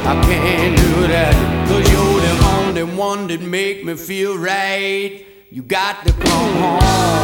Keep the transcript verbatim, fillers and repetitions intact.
I can't do that, 'cause you're the only one that make me feel right. You got to come home.